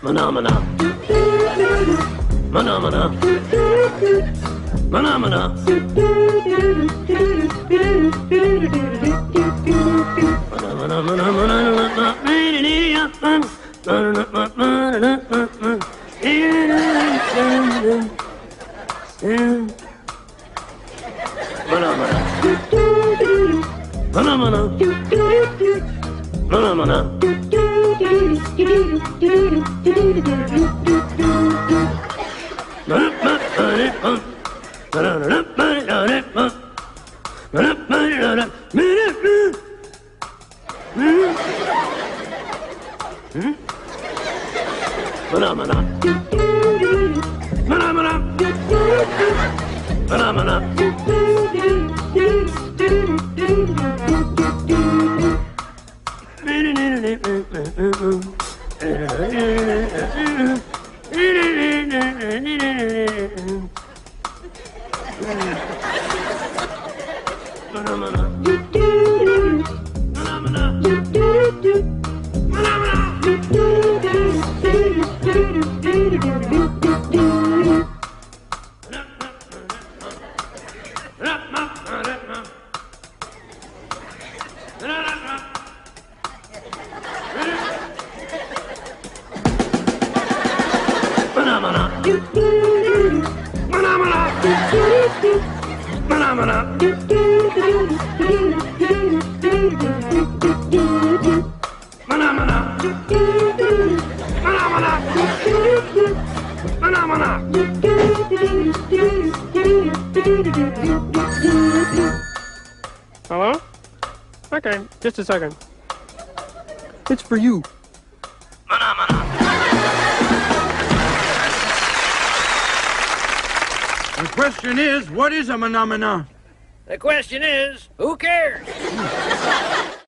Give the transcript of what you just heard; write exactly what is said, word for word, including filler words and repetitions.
Phenomena. Phenomena. Phenomena. Phenomena. Phenomena. Phenomena. Phenomena. Phenomena. Hello? Okay, just a second. It's for you. The question is, what is a phenomena? The question is, who cares?